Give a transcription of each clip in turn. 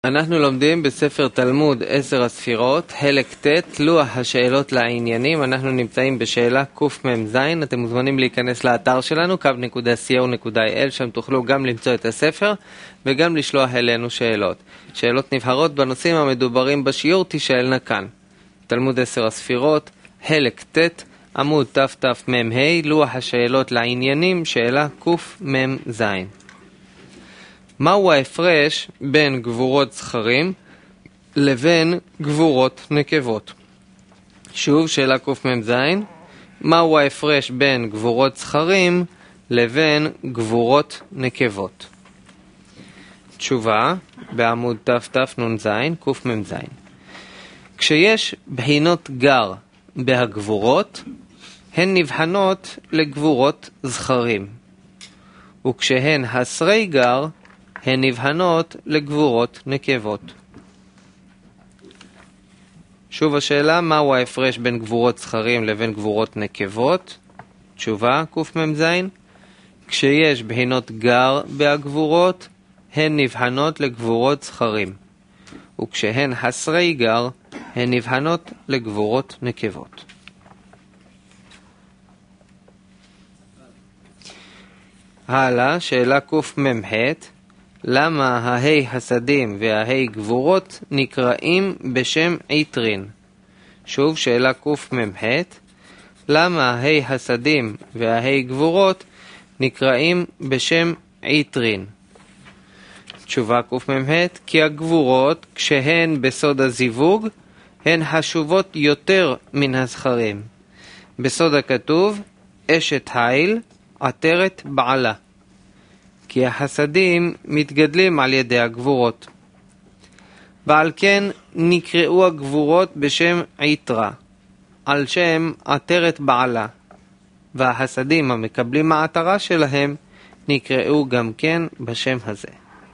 אנחנו לומדים בספר תלמוד 10 הספירות, חלק ט', לוח השאלות לעניינים. אנחנו נמצאים בשאלה קמ"ז. אתם מוזמנים להיכנס לאתר שלנו, kub.co.il, שם תוכלו גם למצוא את הספר וגם לשלוח אלינו שאלות. שאלות נבהרות בנושאים המדוברים בשיעור תשאלנה כאן. תלמוד 10 הספירות, חלק ט', עמוד תתמ"ה, לוח השאלות לעניינים, שאלה קמ"ז. מהו ההפרש בין גבורות זכרים לבין גבורות נקבות? שוב, שאלה קמ"ז. מהו ההפרש בין גבורות זכרים לבין גבורות נקבות? תשובה בעמוד תתנ"ז, קמ"ז. כשיש בחינות גר בהגבורות, הן נבחנות לגבורות זכרים, וכשהן הסרי גר, הן נבחנות לגבורות נקבות. שוב השאלה, מהו ההפרש בין גבורות זכרים לבין גבורות נקבות? תשובה קמ"ז. כשיש בחינות גר בהגבורות, הן נבחנות לגבורות זכרים, וכשהן הסרי גר, הן נבחנות לגבורות נקבות. הלאה, שאלה קמ"ח. למה ההי הסדים וההי גבורות נקראים בשם עיטרין? שוב, שאלה קמ"ח. למה ההי הסדים וההי גבורות נקראים בשם עיטרין? תשובה קמ"ח. כי הגבורות, כשהן בסוד הזיווג, הן חשובות יותר מן הזכרים. בסוד הכתוב, אשת חיל עטרת בעלה. כי החסדים מתגדלים על ידי הגבורות. ועל כן נקראו הגבורות בשם עיטרה, על שם עטרת בעלה, והחסדים המקבלים מעטרה שלהם נקראו גם כן בשם הזה.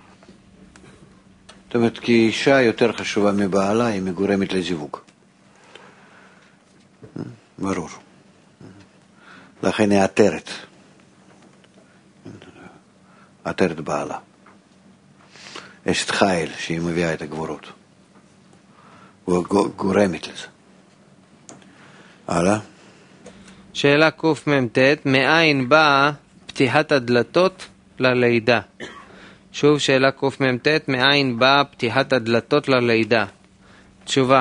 זאת אומרת, כי אישה יותר חשובה מבעלה, היא מגורמת לזיווג. ברור. לכן היא עטרת. עטרת בעלה. אשת חיל שהיא מביאה את הגבורות. וגורמת לזה. הלאה. שאלה קמ"ט. מאין באה פתיחת הדלתות ללידה? שוב, שאלה קמ"ט. מאין באה פתיחת הדלתות ללידה? תשובה.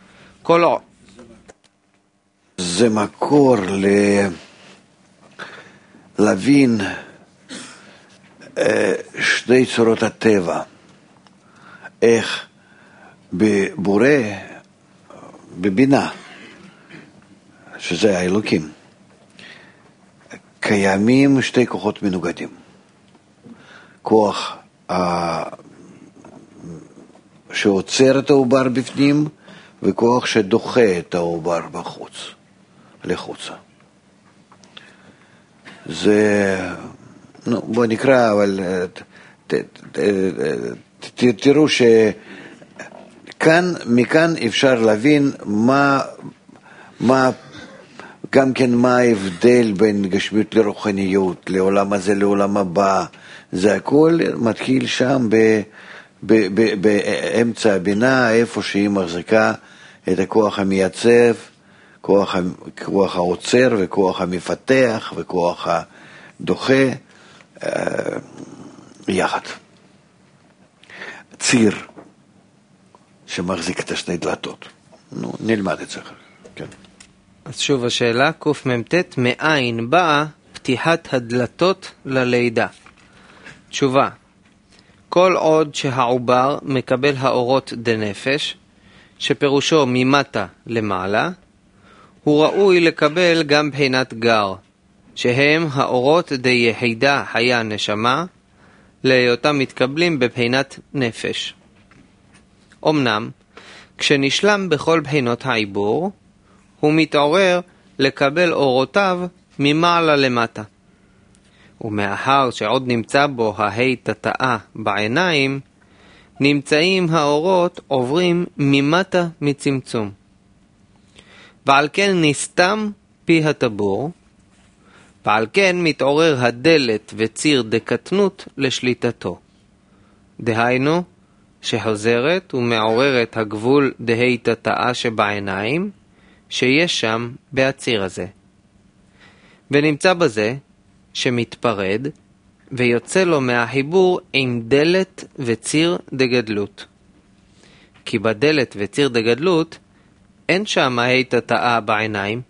זה מקור להבין שתי צורות הטבע, איך בבורא, בבינה, שזה האלוקים, קיימים שתי כוחות מנוגדים. כוח שעוצר את העובר בפנים, וכוח שדוחה את העובר בחוץ, לחוצה. זה בוא נקרא, אבל תראו מכאן אפשר להבין גם כן מה ההבדל בין גשמיות לרוחניות, לעולם הזה, לעולם הבא. זה הכל מתחיל שם באמצע הבינה, איפה שהיא מחזיקה את הכוח המייצב, כוח העוצר וכוח המפתח וכוח הדוחה, יחד. ציר שמחזיק את השני דלתות. נלמד את זה. כן. אז שוב השאלה, קמ"ט. מאין באה פתיחת הדלתות ללידה? תשובה. כל עוד שהעובר מקבל האורות דנפש, שפירושו ממטה למעלה, הוא ראוי לקבל גם בחינת גר, שהם האורות די יחידה היה נשמה, להיותם מתקבלים בבחינת נפש. אמנם, כשנשלם בכל בחינות העיבור, הוא מתעורר לקבל אורותיו ממעלה למטה. ומאחר שעוד נמצא בו ההי תתאה בעיניים, נמצאים האורות עוברים ממטה מצמצום. ועל כן נסתם פי הטבור, ועל כן מתעורר הדלת וציר דקטנות לשליטתו. דהיינו, שחוזרת ומעוררת הגבול דהי תתאה שבעיניים, שיש שם בהציר הזה. ונמצא בזה שמתפרד, ויוצא לו מהחיבור עם דלת וציר דגדלות. כי בדלת וציר דגדלות אין שם ההי תתאה בעיניים,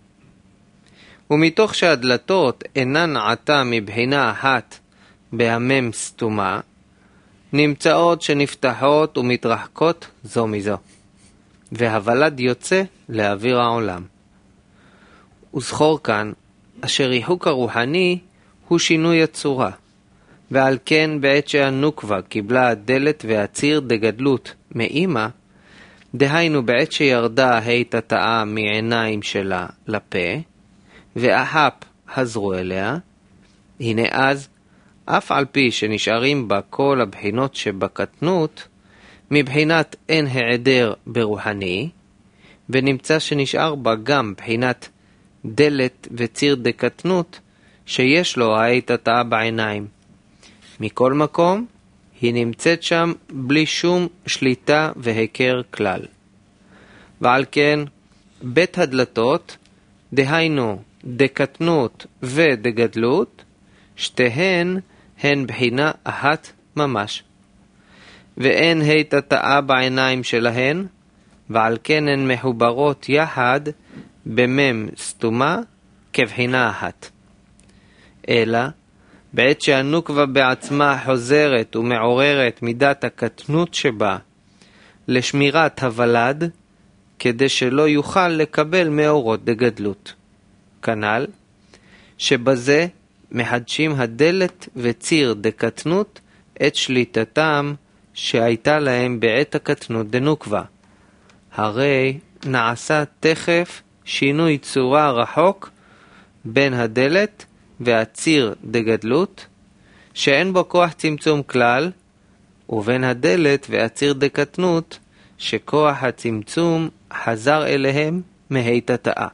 ומתוך שהדלתות אינן עתה מבחינה אחת בהמם סתומה, נמצאות שנפתחות ומתרחקות זו מזו, והוולד יוצא לאוויר העולם. וזכור כאן, אשר ריחוק הרוחני הוא שינוי הצורה, ועל כן בעת שהנוקבה קיבלה הדלת והציר דגדלות מאמא, דהיינו בעת שירדה ההי תתאה מעיניים שלה לפה, והאפ חזרו אליה, הנה אז, אף על פי שנשארים בה כל הבחינות שבקטנות, מבחינת אין העדר ברוחני, ונמצא שנשאר בה גם בחינת דלת וציר דקטנות, שיש לו ההי תתאה בעיניים. מכל מקום, היא נמצאת שם בלי שום שליטה והיכר כלל. ועל כן, בית הדלתות, דהיינו דקטנות ודגדלות, שתיהן הן בחינה אחת ממש. ואין ההי תתאה בעיניים שלהן, ועל כן הן מחוברות יחד במם סתומה כבחינה אחת. אלא, בעת שהנוקבה בעצמה חוזרת ומעוררת מידת הקטנות שבה לשמירת הוולד, כדי שלא יוכל לקבל מאורות דגדלות. כנ"ל, שבזה מחדשים הדלת וציר דקטנות את שליטתם שהייתה להם בעת הקטנות דנוקבה. הרי נעשה תכף שינוי צורה רחוק בין הדלת והציר דגדלות, שאין בו כוח צמצום כלל, ובין הדלת והציר דקטנות, שכוח הצמצום חזר אליהם מהי תתאה.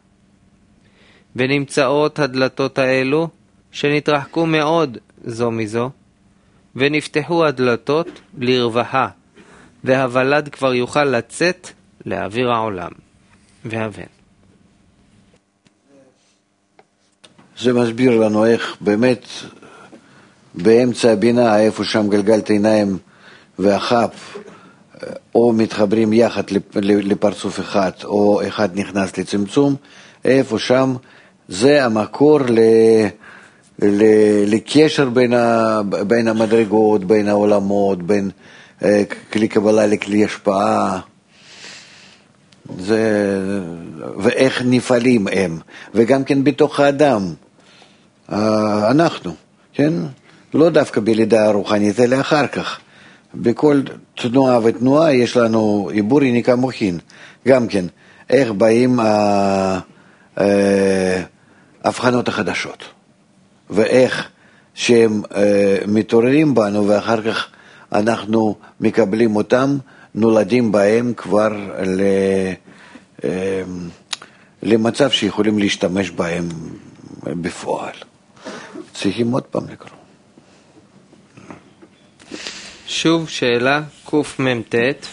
ונמצאות הדלתות האלו, שנתרחקו מאוד זו מזו, ונפתחו הדלתות לרווחה, והוולד כבר יוכל לצאת לאוויר העולם. והבן. זה מסביר לנו איך באמת באמצע הבינה, איפה שם גלגלת עיניים והחף, או מתחברים יחד לפרצוף אחד, או אחד נכנס לצמצום, איפה שם זה המקור לקשר בין המדרגות, בין העולמות, בין כלי קבלה לכלי השפעה, ואיך נפעלים הם, וגם כן בתוך האדם, אנחנו, כן? לא דווקא בלידה הרוחנית, אלא אחר כך. בכל תנועה ותנועה יש לנו עיבור יניקה מוחין, גם כן, איך באים ההבחנות החדשות, ואיך שהם מתעוררים בנו, ואחר כך אנחנו מקבלים אותם, נולדים בהם כבר למצב שיכולים להשתמש בהם בפועל. צריכים עוד פעם לקרוא. שוב שאלה קמ"ט.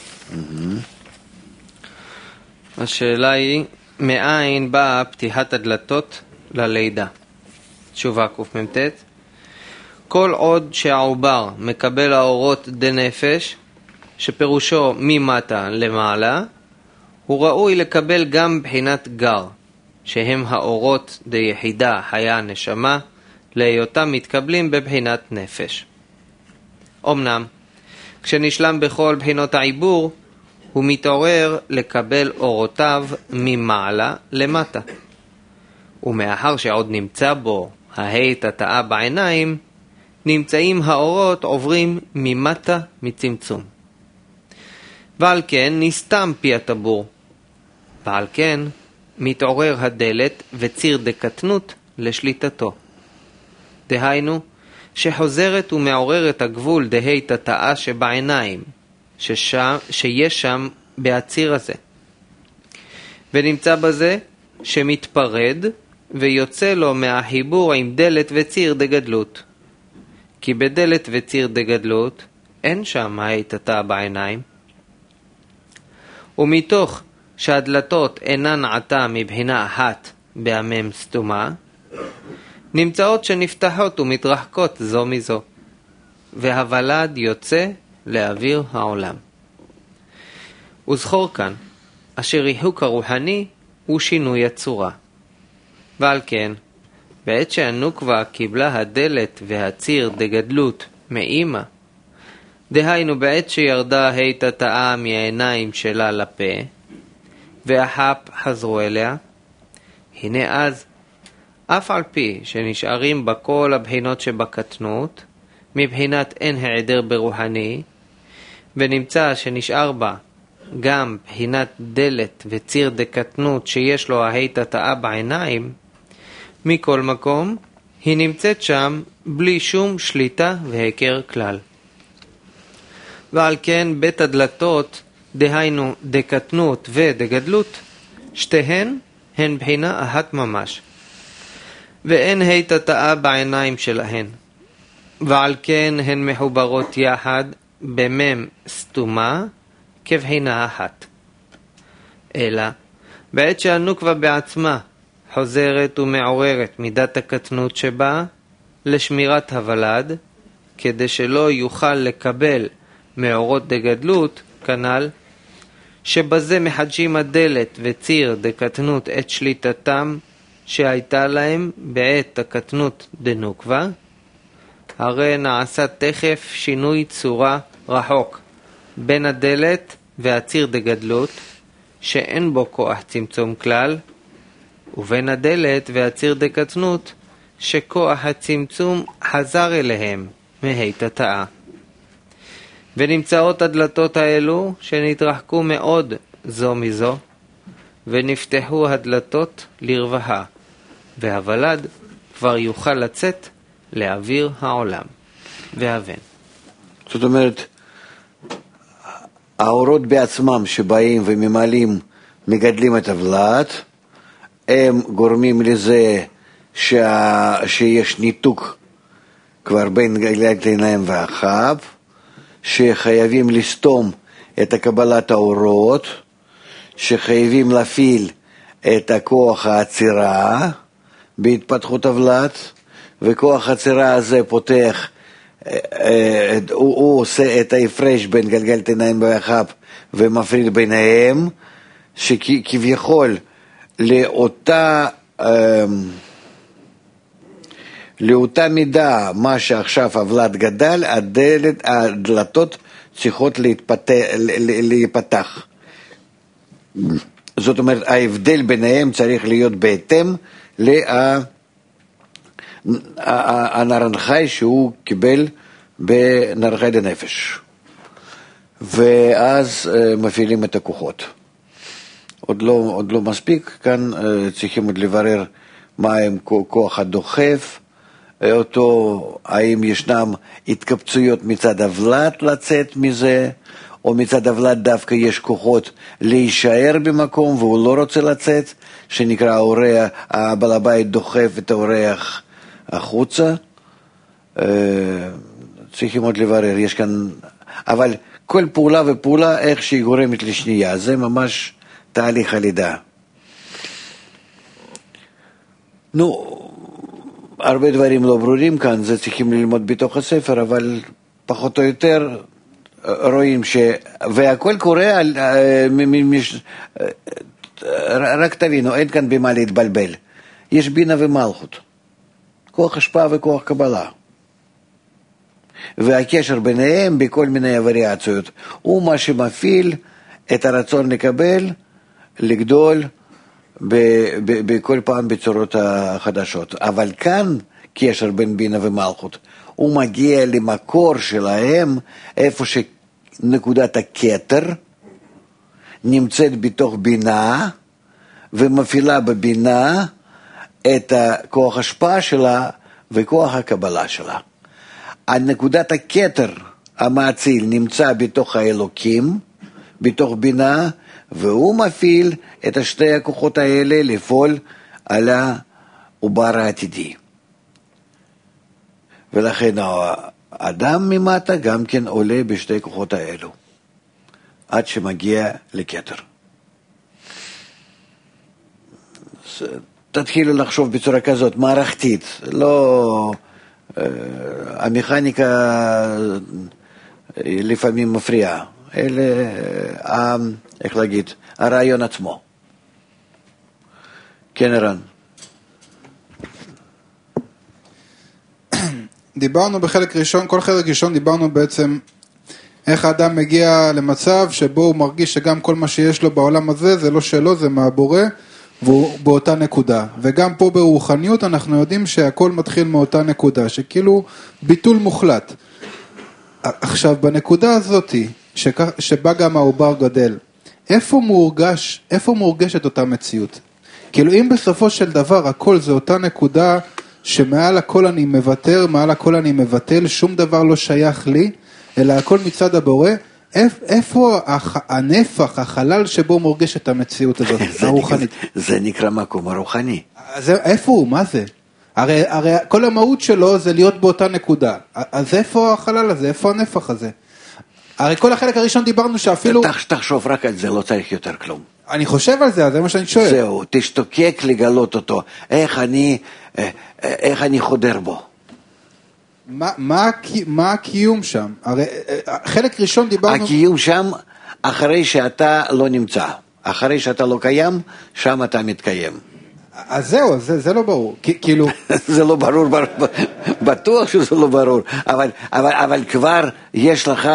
השאלה היא, מאין באה פתיחת הדלתות ללידה? תשובה קמ"ט. כל עוד שהעובר מקבל האורות דנפש, שפירושו ממטה למעלה, הוא ראוי לקבל גם בחינת גר, שהם האורות דיחידה חיה נשמה, להיותם מתקבלים בבחינת נפש. אמנם, כשנשלם בכל בחינות העיבור, הוא מתעורר לקבל אורותיו ממעלה למטה. ומאחר שעוד נמצא בו ההי תתאה בעיניים, נמצאים האורות עוברים ממטה מצמצום. ועל כן נסתם פי הטבור, ועל כן מתעורר הדלת וציר דקטנות לשליטתו. דהיינו, שחוזרת ומעוררת הגבול דהי תתאה שבעיניים, שיש שם בהציר הזה. ונמצא בזה שמתפרד ויוצא לו מהחיבור עם דלת וציר דגדלות. כי בדלת וציר דגדלות אין שם ההי תתאה בעיניים, ומתוך שהדלתות אינן עתה מבחינה אחת בהמם סתומה, נמצאות שנפתחות ומתרחקות זו מזו, והוולד יוצא לאוויר העולם. וזכור כאן, אשר ריחוק הרוחני הוא שינוי הצורה. ועל כן, בעת שהנוקבה קיבלה הדלת והציר דגדלות מאמא, דהיינו בעת שירדה התתאה מהעיניים שלה לפה, והחפ חזרו אליה, הנה אז, אף על פי שנשארים בה כל הבחינות שבקטנות, מבחינת אין העדר ברוחני, ונמצא שנשאר בה גם בחינת דלת וציר דקטנות שיש לו ההתתאה בעיניים, מכל מקום היא נמצאת שם בלי שום שליטה והיכר כלל. ועל כן בית הדלתות, דהיינו דקטנות ודגדלות, שתיהן הן בחינה אחת ממש, ואין התתאה בעיניים שלהן, ועל כן הן מחוברות יחד במם סתומה כבחינה אחת. אלא בעת שהנוקבה בעצמה חוזרת ומעוררת מידת הקטנות שבה לשמירת הוולד, כדי שלא יוכל לקבל מאורות דגדלות, כנ"ל, שבזה מחדשים הדלת וציר דקטנות את שליטתם שהייתה להם בעת הקטנות דנוקבה, הרי נעשה תכף שינוי צורה רחוק בין הדלת והציר דגדלות, שאין בו כוח צמצום כלל, ובין הדלת והציר דקטנות, שכוח הצמצום חזר אליהם מהתתאה. ונמצאות הדלתות האלו שנתרחקו מאוד זו מזו, ונפתחו הדלתות לרווחה, והוולד כבר יוכל לצאת לאוויר העולם. והבן. זאת אומרת, האורות בעצמם שבאים וממלאים, מגדלים את הוולד, הם גורמים לזה שיש ניתוק כבר בין גלגלת העיניים והחב, שחייבים לסתום את קבלת האורות, שחייבים להפעיל את הכוח העצירה בהתפתחות הוולד, וכוח העצירה הזה פותח, הוא עושה את ההפרש בין גלגלת העיניים והחב ומפריד ביניהם, שכביכול לאותה מידה מה שעכשיו הוולד גדל, הדלתות צריכות להיפתח. זאת אומרת, ההבדל ביניהם צריך להיות בהתאם לנרנחי שהוא קיבל בנרנחי דנפש. ואז מפעילים את הכוחות. עוד לא מספיק, כאן צריכים עוד לברר מה הם כוח הדוחף, אותו, האם ישנם התקבצויות מצד הוולד לצאת מזה, או מצד הוולד דווקא יש כוחות להישאר במקום והוא לא רוצה לצאת, שנקרא האורח, הבעל הבית דוחף את האורח החוצה. צריכים עוד לברר, יש כאן, אבל כל פעולה ופעולה איך שהיא גורמת לשנייה, זה ממש תהליך הלידה. הרבה דברים לא ברורים כאן, זה צריכים ללמוד בתוך הספר, אבל פחות או יותר רואים והכל קורה, רק תבינו, אין כאן במה להתבלבל. יש בינה ומלכות, כוח השפעה וכוח קבלה. והקשר ביניהם בכל מיני וריאציות, הוא מה שמפעיל את הרצון לקבל, לגדול, בכל פעם בצורות החדשות. אבל כאן קשר בין בינה ומלכות, הוא מגיע למקור שלהם, איפה שנקודת הכתר נמצאת בתוך בינה, ומפעילה בבינה את כוח השפעה שלה וכוח הקבלה שלה. הנקודת הכתר המאציל נמצא בתוך האלוקים, בתוך בינה, והוא מפעיל את שתי הכוחות האלה לפעול על העובר העתידי. ולכן האדם ממטה גם כן עולה בשתי כוחות האלו. עד שמגיע לכתר. תתחילו לחשוב בצורה כזאת, מערכתית, לא... המכניקה לפעמים מפריעה, אלא, איך להגיד, הרעיון עצמו. כן, ערן. דיברנו בחלק ראשון, כל חלק ראשון דיברנו בעצם איך האדם מגיע למצב שבו הוא מרגיש שגם כל מה שיש לו בעולם הזה זה לא שלו, זה מהבורא, והוא באותה נקודה. וגם פה ברוחניות אנחנו יודעים שהכל מתחיל מאותה נקודה, שכאילו ביטול מוחלט. עכשיו בנקודה הזאת, שבה גם העובר גדל, איפה מורגשת אותה מציאות? כאילו אם בסופו של דבר הכל זה אותה נקודה שמעל הכל אני מוותר, מעל הכל אני מבטל, שום דבר לא שייך לי, אלא הכל מצד הבורא, איפה הנפח, החלל שבו מורגש את המציאות הזאת, הרוחנית? זה נקרא מקום הרוחני. איפה הוא? מה זה? הרי כל המהות שלו זה להיות באותה נקודה. אז איפה החלל הזה? איפה הנפח הזה? הרי כל החלק הראשון דיברנו שאפילו... תחשוב רק על זה, לא צריך יותר כלום. אני חושב על זה, זה מה שאני שואל. זהו, תשתוקק לגלות אותו. איך אני חודר בו. מה הקיום שם? הרי חלק ראשון דיברנו... הקיום שם אחרי שאתה לא נמצא. אחרי שאתה לא קיים, שם אתה מתקיים. אז זהו, זה לא ברור. כאילו... זה לא ברור, בטוח שזה לא ברור. אבל כבר יש לך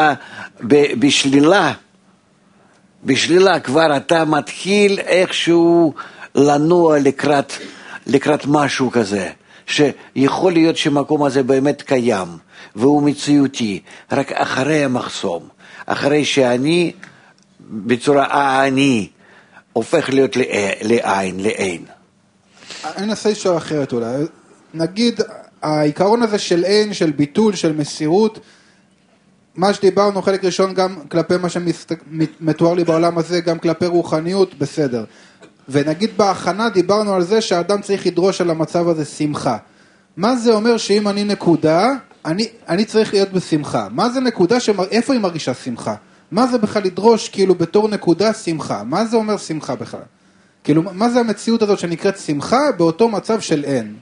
בשלילה כבר אתה מתחיל איכשהו לנוע לקראת משהו כזה. שיכול להיות שמקום הזה באמת קיים, והוא מציאותי, רק אחרי המחסום, אחרי שאני, בצורה אני, הופך להיות לעין, לאין. אני אנסה לשאול אחרת אולי, נגיד, העיקרון הזה של אין, של ביטול, של מסירות, מה שדיברנו חלק ראשון גם כלפי מה שמתואר לי בעולם הזה, גם כלפי רוחניות, בסדר. ונגיד בהכנה דיברנו על זה שהאדם צריך לדרוש על המצב הזה שמחה. מה זה אומר שאם אני נקודה, אני צריך להיות בשמחה? מה זה נקודה, איפה היא מרגישה שמחה? מה זה בכלל לדרוש כאילו בתור נקודה שמחה? מה זה אומר שמחה בכלל? כאילו מה זה המציאות הזאת שנקראת שמחה באותו מצב של אין?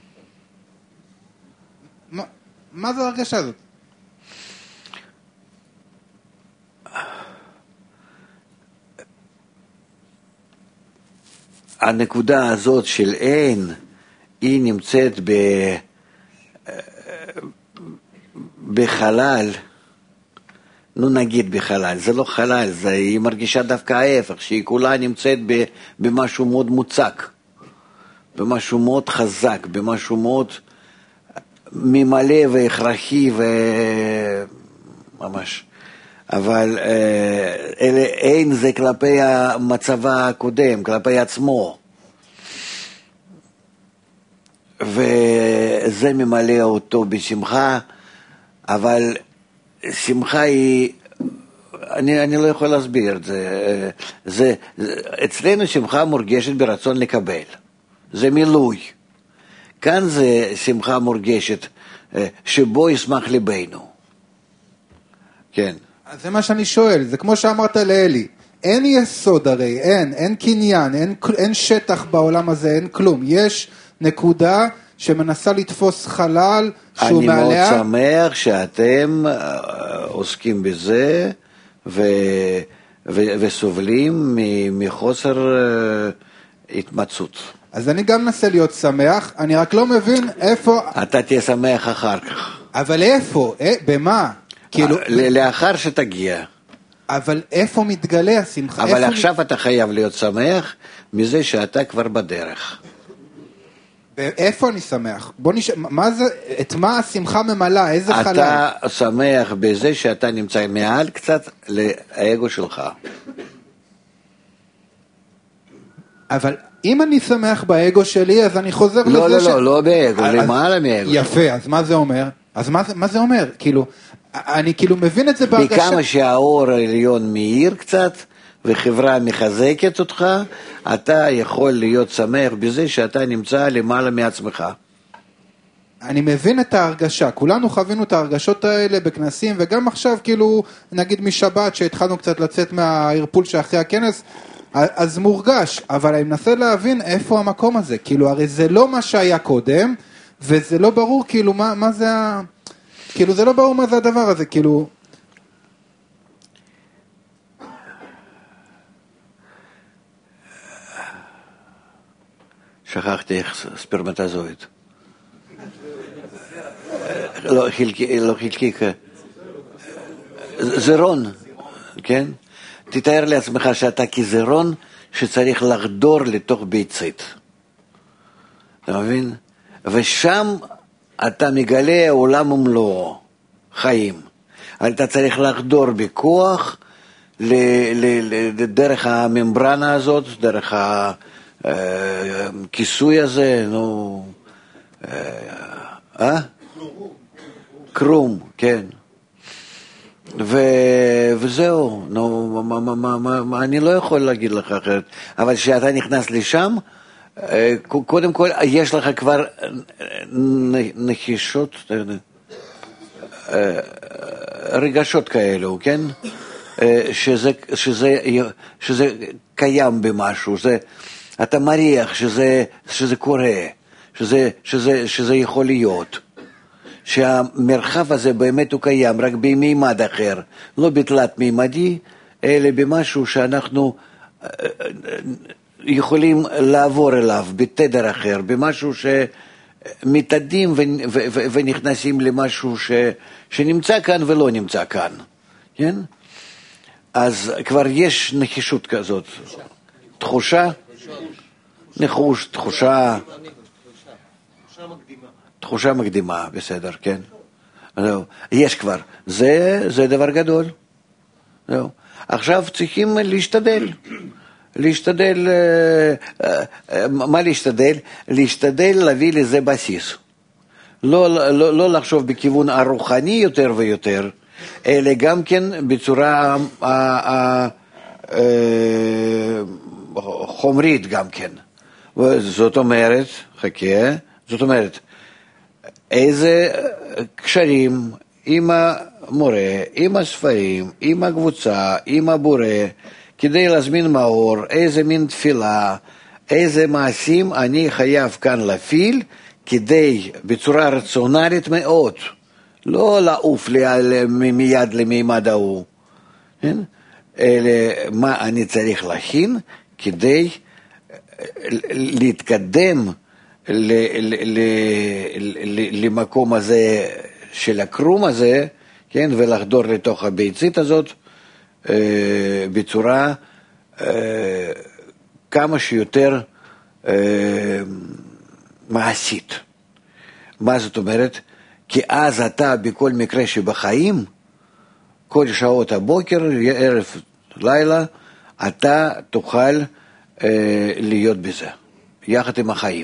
מה זה הרגשה הזאת? הנקודה הזאת של אין, היא נמצאת בחלל, נגיד בחלל, זה לא חלל, היא מרגישה דווקא ההפך, שהיא כולה נמצאת במשהו מאוד מוצק, במשהו מאוד חזק, במשהו מאוד ממלא והכרחי וממש. אבל אין זה כלפי המצבה הקודם, כלפי עצמו. וזה ממלא אותו בשמחה, אבל שמחה היא, אני לא יכול להסביר את זה. אצלנו שמחה מורגשת ברצון לקבל. זה מילוי. כאן זה שמחה מורגשת, שבו ישמח ליבנו. כן. אז זה מה שאני שואל, זה כמו שאמרת לאלי, אין יסוד הרי, אין קניין, אין שטח בעולם הזה, אין כלום, יש נקודה שמנסה לתפוס חלל שהוא מעליה. אני מאוד שמח שאתם עוסקים בזה וסובלים מחוסר התמצאות. אז אני גם מנסה להיות שמח, אני רק לא מבין איפה... אתה תהיה שמח אחר כך. אבל איפה? במה? כאילו... לאחר שתגיע. אבל איפה מתגלה השמחה? אבל עכשיו אתה חייב להיות שמח מזה שאתה כבר בדרך. איפה אני שמח? בוא נשאר, מה זה, את מה השמחה ממלאה? איזה חלל? אתה שמח בזה שאתה נמצא מעל קצת לאגו שלך. אבל אם אני שמח באגו שלי, אז אני חוזר לזה לא באגו, למעלה מאגו. יפה, אז מה זה אומר? אז מה זה אומר? כאילו, אני כאילו מבין את זה בהרגשה. בכמה שהאור העליון מאיר קצת, וחברה מחזקת אותך, אתה יכול להיות שמח בזה שאתה נמצא למעלה מעצמך. אני מבין את ההרגשה, כולנו חווינו את ההרגשות האלה בכנסים, וגם עכשיו כאילו, נגיד משבת שהתחלנו קצת לצאת מהערפול שאחרי הכנס, אז מורגש, אבל אני מנסה להבין איפה המקום הזה, כאילו הרי זה לא מה שהיה קודם, וזה לא ברור כאילו מה זה כאילו זה לא ברור מה זה הדבר הזה, כאילו... שכחתי איך ספרמטזויד. לא חלקיק. זרון, כן? תתאר לעצמך שאתה כזרון שצריך לחדור לתוך ביצית. אתה מבין? ושם אתה מגלה עולם ומלואו, חיים. אתה צריך לחדור בכוח דרך הממברנה הזאת, דרך הכיסוי הזה, נו... קרום, כן. וזהו, נו, אני לא יכול להגיד לך אחרת, אבל כשאתה נכנס לשם, קודם כל יש לך כבר נחישות, רגשות כאלו, כן? שזה קיים במשהו, אתה מריח שזה קורה, שזה יכול להיות. שהמרחב הזה באמת הוא קיים, רק במימד אחר, לא בתלת מימדי, אלא במשהו שאנחנו יכולים לעבור אליו, בתדר אחר, במשהו שמתאדים ונכנסים למשהו שנמצא כאן ולא נמצא כאן, כן? אז כבר יש נחישות כזאת, תחושה, ניחוש, תחושה מקדימה, בסדר, כן. יש כבר, זה דבר גדול. עכשיו צריכים להשתדל, מה להשתדל? להשתדל להביא לזה בסיס. לא לחשוב בכיוון הרוחני יותר ויותר, אלא גם כן בצורה חומרית גם כן. זאת אומרת, זאת אומרת, איזה קשרים עם המורה, עם הספרים, עם הקבוצה, עם הבורא, כדי להזמין מאור, איזה מין תפילה, איזה מעשים אני חייב כאן להפעיל, כדי בצורה רציונלית מאוד, לא לעוף מיד למימד ההוא, אלא מה אני צריך להכין כדי להתקדם למקום הזה של הקרום הזה, כן, ולחדור לתוך הביצית הזאת בצורה כמה שיותר מעשית. מה זאת אומרת? כי אז אתה בכל מקרה שבחיים, כל שעות הבוקר, ערב, לילה, אתה תוכל להיות בזה, יחד עם החיים.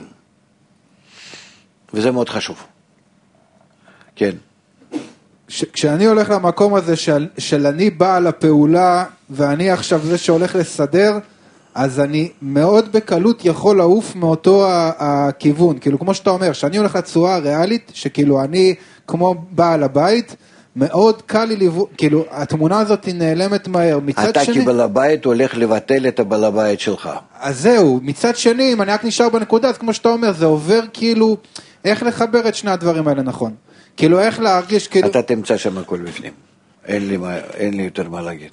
וזה מאוד חשוב. כן. כשאני הולך למקום הזה של אני בעל הפעולה, ואני עכשיו זה שהולך לסדר, אז אני מאוד בקלות יכול לעוף מאותו הכיוון. כאילו, כמו שאתה אומר, שאני הולך לצורה הריאלית, שכאילו אני כמו בעל הבית, מאוד קל לי כאילו, התמונה הזאת היא נעלמת מהר. אתה כבעל הבית הולך לבטל את הבעל הבית שלך. אז זהו, מצד שני, אם אני רק נשאר בנקודה, אז כמו שאתה אומר, זה עובר כאילו, איך לחבר את שני הדברים האלה נכון. כאילו, איך להרגיש כאילו... אתה תמצא שם הכל בפנים. אין לי יותר מה להגיד.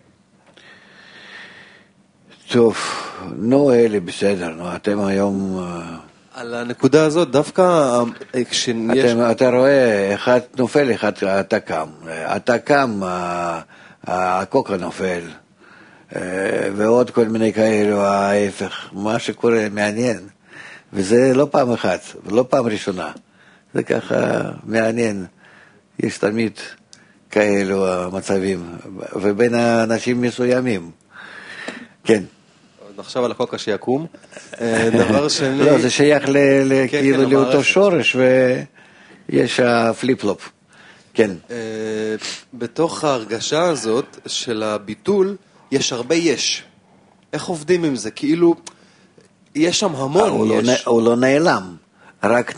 טוב, נו, אלי, בסדר, נו, אתם היום... על הנקודה הזאת, דווקא כשיש... אתה רואה, אחד נופל, אחד אתה קם. אתה קם, הקוקה נופל. ועוד כל מיני כאלו, ההפך. מה שקורה מעניין. וזה לא פעם אחת, ולא פעם ראשונה. זה ככה מעניין. יש תמיד כאלו המצבים. ובין האנשים מסוימים. כן. נחשב על הקוקה שיקום. דבר שני... לא, זה שייך כאילו לאותו שורש, ויש הפליפ-פלופ. כן. בתוך ההרגשה הזאת של הביטול, יש הרבה יש. איך עובדים עם זה? כאילו, יש שם המון יש. הוא לא נעלם. רק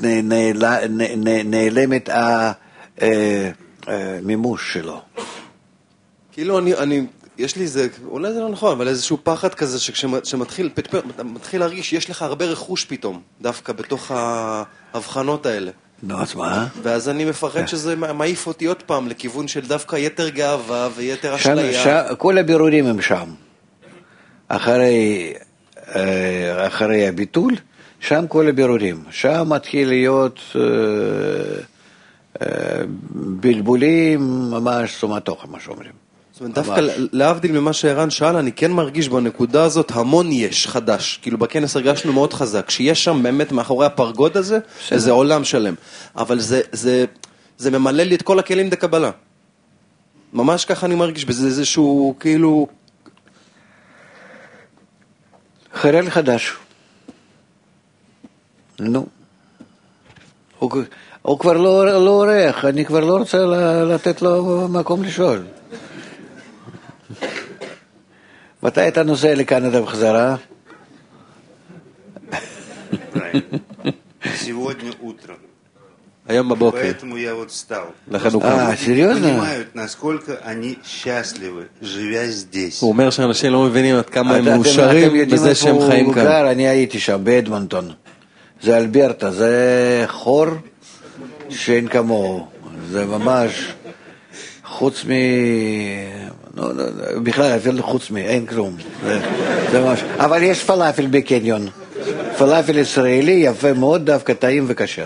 נעלמת המימוש שלו. כאילו יש לי איזה, אולי זה לא נכון, אבל איזשהו פחד כזה שמתחיל להרגיש שיש לך הרבה רכוש פתאום, דווקא בתוך ההבחנות האלה. נו, אז מה? ואז אני מפחד שזה מעיף אותי עוד פעם לכיוון של דווקא יתר גאווה ויתר אשליה. כל הבירורים הם שם. אחרי הביטול, שם כל הבירורים. שם מתחיל להיות בלבולים, ממש סומטוחה, מה שאומרים. זאת אומרת, דווקא להבדיל ממה שערן שאל, אני כן מרגיש בנקודה הזאת המון יש חדש. כאילו בכנס הרגשנו מאוד חזק, שיש שם באמת מאחורי הפרגוד הזה, איזה עולם שלם. אבל זה ממלא לי את כל הכלים דקבלה. ממש ככה אני מרגיש בזה איזשהו כאילו... חרל חדש. נו. הוא כבר לא עורך, אני כבר לא רוצה לתת לו מקום לשאול. מתי אתה נוסע לקנדה בחזרה? Сегодня утром. היום בבוקר. Поэтому я вот встал. серьезно? Понимают, насколько они счастливы, живя здесь. הוא אומר שאנשים לא מבינים עד כמה הם מאושרים בזה שהם חיים כאן. אני הייתי שם, באדמונטון. זה אלברטה, זה חור שאין כמוהו. זה ממש חוץ בכלל, אפילו חוץ אין כלום. זה ממש... אבל יש פלאפל בקניון. פלאפל ישראלי יפה מאוד, דווקא טעים וכשר.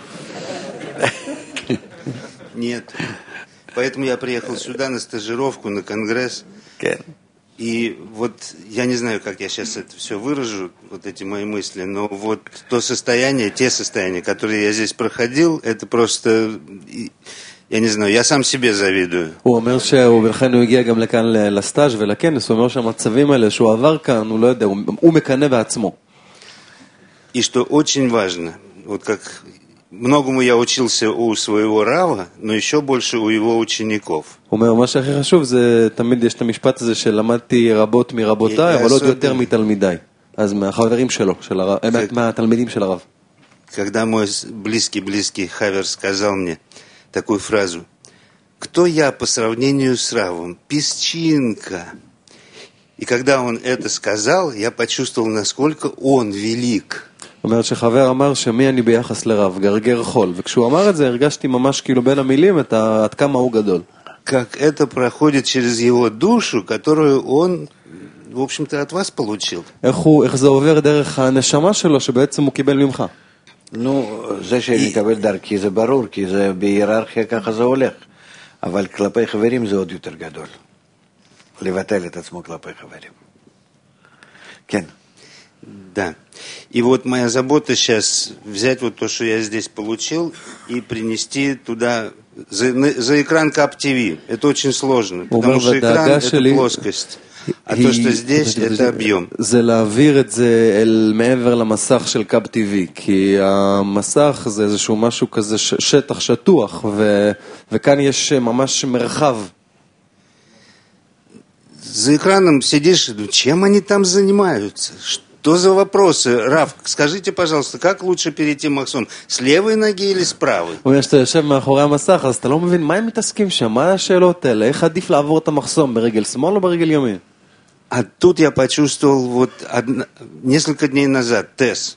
Нет. Поэтому я приехал сюда на стажировку, на конгресс. И вот я не знаю, как я сейчас это все выражу, вот эти мои мысли, но вот то состояние, те состояния, которые я здесь проходил, это просто... Я не знаю, я сам себе завидую. הוא אומר ולכן הוא הגיע גם לכאן לסטאז' ולכנס, הוא אומר שהמצבים האלה שהוא עבר כאן, הוא לא יודע, הוא מקנא בעצמו. И что очень важно, вот как многому я учился у своего Рава, но еще больше у его учеников. הוא אומר, מה שהכי חשוב זה, תמיד יש את המשפט הזה שלמדתי רבות מרבותיי, אבל עוד יותר מתלמידיי. אז מהחברים שלו, מהתלמידים של הרב. Когда мой близкий Хавер сказал мне такую фразу: «Кто я по сравнению с Равом? Песчинка». И когда он это сказал, я почувствовал, насколько он велик. זאת אומרת שחבר אמר שמי אני ביחס לרב, גרגר חול. וכשהוא אמר את זה, הרגשתי ממש כאילו בין המילים עד כמה הוא גדול. Как это проходит через его душу, которую он, в общем-то, от вас получил. איך זה עובר דרך הנשמה שלו שבעצם הוא קיבל ממך? נו, זה שנקבל דרכי זה ברור, כי זה בהיררכיה ככה זה הולך. אבל כלפי חברים זה עוד יותר גדול. לבטל את עצמו כלפי חברים. כן. Да. И вот моя забота сейчас взять вот то, что я здесь получил, и принести туда за экран КАП ТВ. Это очень сложно, потому что экран – это плоскость. А то, что здесь, это объем. זה להעביר את זה אל מעבר למסך של קאב טבעי, כי המסך זה איזשהו משהו כזה שטח שטוח, וכאן יש ממש מרחב. За экраном сидишь, чем они там занимаются? Что за вопросы? Рав, скажите, пожалуйста, как лучше перейти Максон? С левой ноги или с правой? הוא אומר שאתה יושב מאחורי המסך, אז אתה לא מבין מה הם מתעסקים שם, מה השאלות האלה, איך עדיף לעבור את המחסום, ברגל שמאל או ברגל ימין? А тут я почувствовал вот несколько дней назад ТЭС.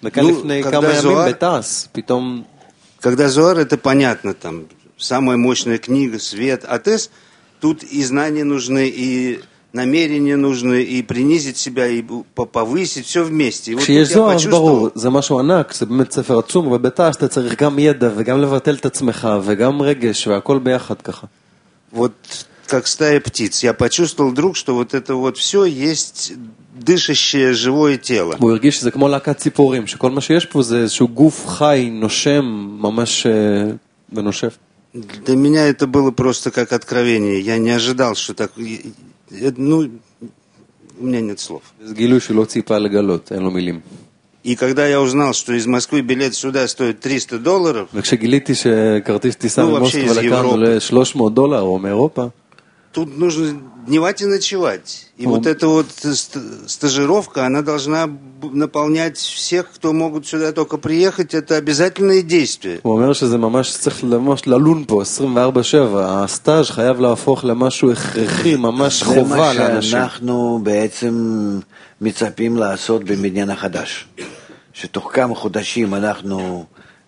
Когда Зоар, это понятно, там самая мощная книга, свет, а ТЭС, тут и знания нужны, и намерения нужны, и принизить себя, и повысить, все вместе. כשיש זוהר, ברור, זה משהו ענק, זה באמת ספר עצום, ובתא שאתה צריך גם ידע, וגם לבטל את עצמך, וגם רגש, והכל ביחד ככה. Вот как стая птиц. Я почувствовал вдруг, что вот это вот все есть дышащее живое тело. הוא הרגיש שזה כמו להקת ציפורים, שכל מה שיש פה זה איזשהו גוף חי, נושם, ממש ונושף. Для меня это было просто как откровение. Я не ожидал, что так... Ну, у меня нет слов. זה גילוי שלא ציפה לגלות, אין לו מילים. И когда я узнал, что из Москвы билет сюда стоит $300, וכשגיליתי שכרטיס טיסה ממוסקבה לכאן עולה $300 או מאירופה, тут нужно дневать и ночевать. И вот эта вот стажировка, она должна наполнять всех, кто могут сюда только приехать, это обязательное действие. הוא אומר שזה ממש צריך ממש ללון פה 24/7, הסטאז' חייב להפוך למשהו הכרחי, ממש חובה לאנשים. זה מה שאנחנו בעצם מצפים לעשות במדינה החדש. שתוך כמה חודשים אנחנו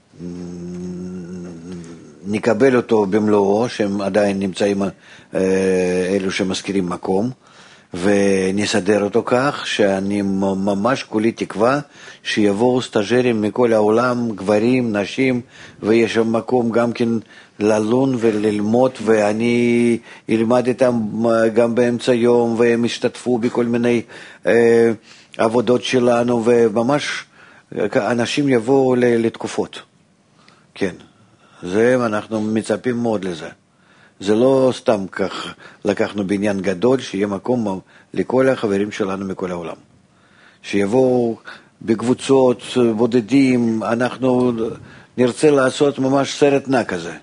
נקבל אותו במלואו, שהם עדיין נמצאים אלו שמזכירים מקום, ונסדר אותו כך שאני ממש כולי תקווה שיבואו סטאז'רים מכל העולם, גברים, נשים, ויש שם מקום גם כן ללון וללמוד, ואני אלמד איתם גם באמצע יום, והם ישתתפו בכל מיני עבודות שלנו, וממש אנשים יבואו לתקופות. כן, זה אנחנו מצפים מאוד לזה. זה לא סתם כך לקחנו בניין גדול, שיהיה מקום לכל החברים שלנו מכל העולם. שיבואו בקבוצות, בודדים, אנחנו נרצה לעשות ממש סרט נע כזה.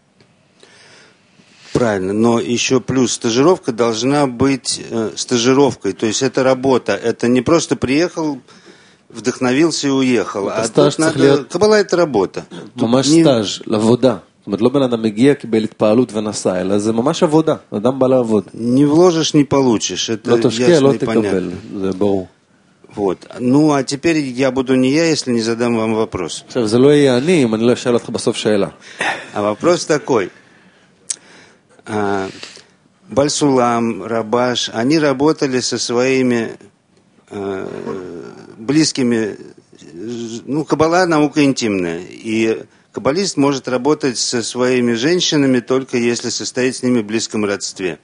Правильно, но еще плюс стажировка должна быть стажировкой, то есть это работа, это не просто приехал, вдохновился и уехал, а тут надо... Каббала это работа. ממש סטאז' לעבודה. זאת אומרת, לא בן אדם מגיע קיבל התפעלות ונסע, אלא זה ממש עבודה, אדם בא לעבוד. Не вложишь, не получишь, это לא תשקיע, לא תקבל, זה ברור. Вот. Ну, а теперь я буду не я, если не задам вам вопрос. עכשיו, זה לא יהיה אני, אם אני לא אשאל אותך בסוף שאלה. А вопрос такой. Бальсулам, Рабаш, они работали со своими близкими, ну, каббала наука интимная, и каббалист может работать со своими женщинами только если состоит с ними в близком родстве.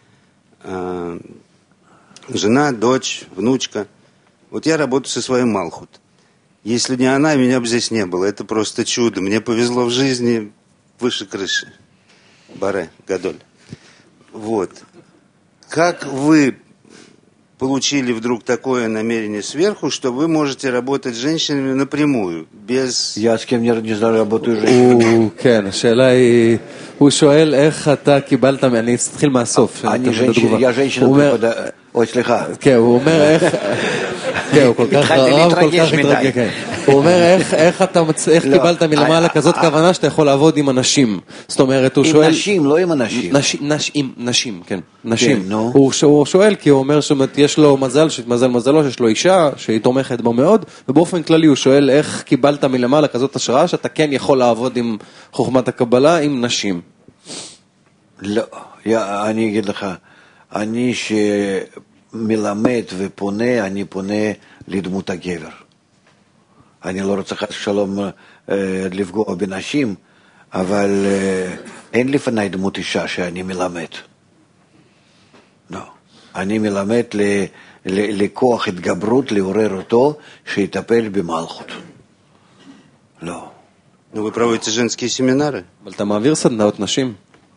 Жена, дочь, внучка. Вот я работаю со своим Малхут. Если не она, меня бы здесь не было. Это просто чудо. Мне повезло в жизни выше крыши. Баре, Гадоль. Вот. Как вы получили вдруг такое намерение сверху, что вы можете работать с женщинами напрямую, без... Я с кем не работаю женщинами. כן, השאלה היא, הוא שואל איך אתה קיבלת, אני אתחיל מהסוף. Я женщина, ой, סליחה. כן, הוא אומר איך... כן, הוא כל כך רב, כל כך מתרגש. הוא אומר איך קיבלת מלמעלה כזאת כוונה שאתה יכול לעבוד עם אנשים. זאת אומרת, הוא שואל... עם נשים, לא עם אנשים. נשים, כן. נשים. הוא שואל כי הוא אומר שיש לו מזל, מזלו שיש לו אישה שהיא תומכת בו מאוד, ובאופן כללי הוא שואל איך קיבלת מלמעלה כזאת השראה שאתה כן יכול לעבוד עם חוכמת הקבלה עם נשים. לא, אני אגיד לך, אני שמלמד ופונה, אני פונה לדמות הגבר. אני לא רוצה חס ושלום לפגוע בנשים, אבל אין לפני דמות אישה שאני מלמד. לא. אני מלמד לכוח התגברות, לעורר אותו, שיטפל במלכות. לא. Ну, вы проводите женские семинары? אבל אתה מעביר סדנאות נשים?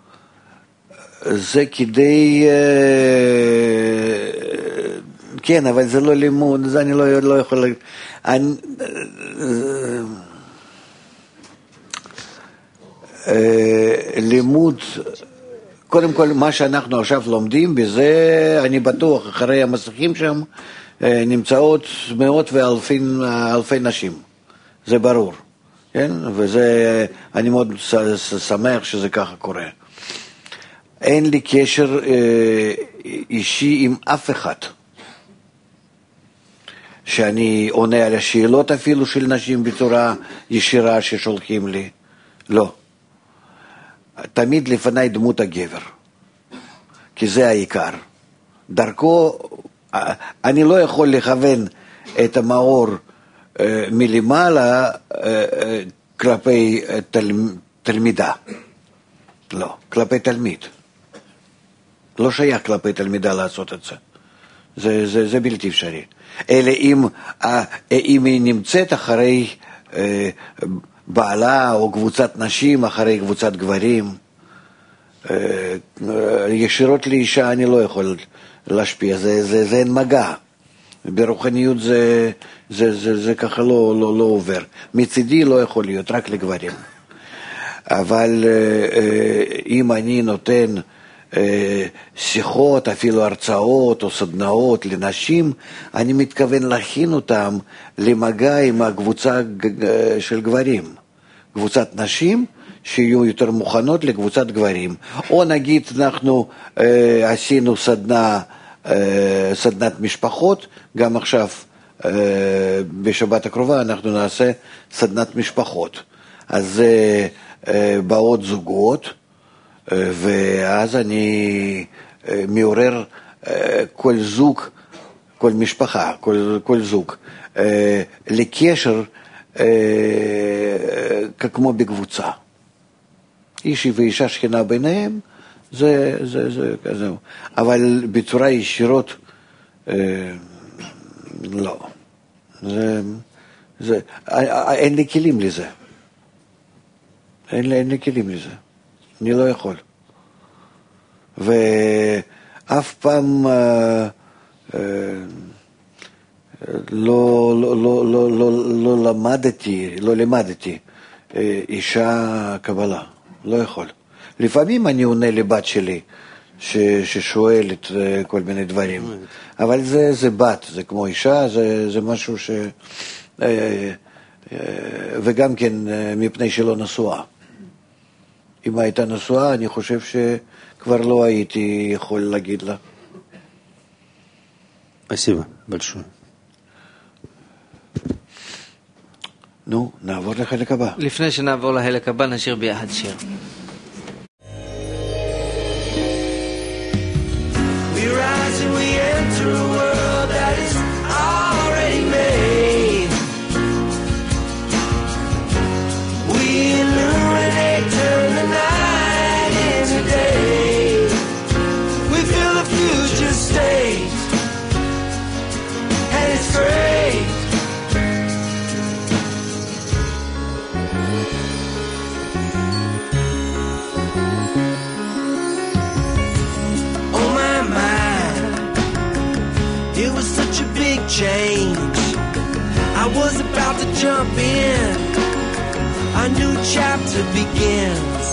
זה כדי... כן, אבל זה לא לימוד, זה אני לא יכול... לימוד, קודם כל מה שאנחנו עכשיו לומדים, בזה אני בטוח, אחרי המסכים שם, נמצאות מאות ואלפי נשים, זה ברור, כן? וזה, אני מאוד שמח שזה ככה קורה. אין לי קשר אישי עם אף אחד. שאני עונה על השאלות אפילו של נשים בצורה ישירה ששולחים לי. לא. תמיד לפני דמות הגבר. כי זה העיקר. דרכו, אני לא יכול לכוון את המאור מלמעלה כלפי תלמידה. לא, כלפי תלמיד. לא שייך כלפי תלמידה לעשות את זה. זה בלתי אפשרי. אלא אם היא נמצאת אחרי בעלה או קבוצת נשים, אחרי קבוצת גברים, ישירות לאישה אני לא יכול להשפיע, זה אין מגע. ברוחניות זה ככה לא עובר. מצידי לא יכול להיות, רק לגברים. אבל אם אני נותן שיחות, אפילו הרצאות או סדנאות לנשים, אני מתכוון להכין אותם למגע עם הקבוצה של גברים. קבוצת נשים שיהיו יותר מוכנות לקבוצת גברים. או נגיד אנחנו עשינו סדנת משפחות, גם עכשיו בשבת הקרובה אנחנו נעשה סדנת משפחות. אז באות זוגות, ואז אני מעורר כל זוג, כל משפחה, כל זוג, לקשר כמו בקבוצה. איש ואישה שכנה ביניהם, זה כזה. אבל בצורה ישירות, לא. אין לי כלים לזה. אין לי כלים לזה. אני לא יכול. ואף פעם לא למדתי אישה קבלה. לא יכול. לפעמים אני עונה לבת שלי ששואלת כל מיני דברים. אבל זה בת, זה כמו אישה, זה משהו ש... וגם כן מפני שלא נשואה. אם הייתה נשואה, אני חושב שכבר לא הייתי יכול להגיד לה. Спасибо большое. נו, נעבור לחלק הבא. לפני שנעבור לחלק הבא, נשאיר ביחד שיר. We rise and we enter a world that is already made. We illuminate, turn the night into day. We feel the future state, and it's great. Oh my, my, it was such a big change. I was about to jump in. A new chapter begins.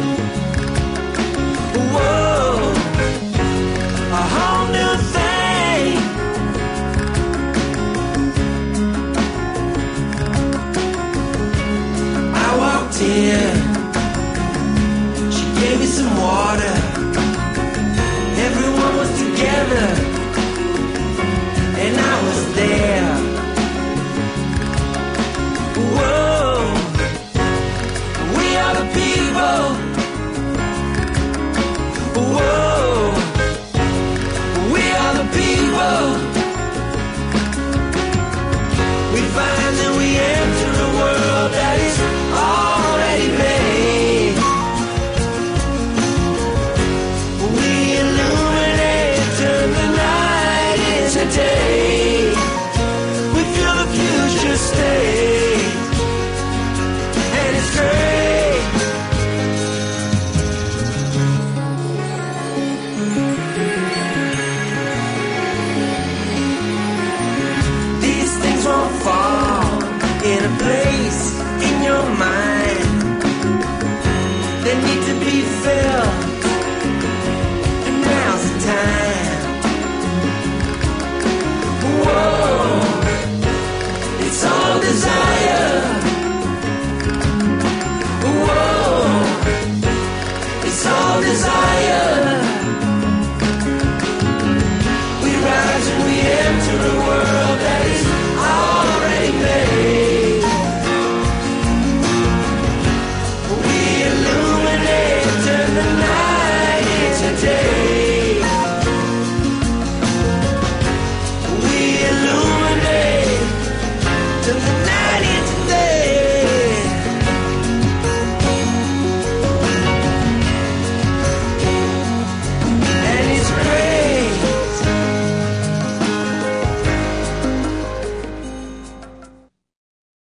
Whoa, a whole new thing. I walked in. She gave me some water. Everyone was together, and I was there. Whoa, we are the people. Whoa, we are the people. We find that we enter a world that is already made. We illuminate, turn the night into day. We feel the future state, and it's great. These things won't fall in a place in your mind. They need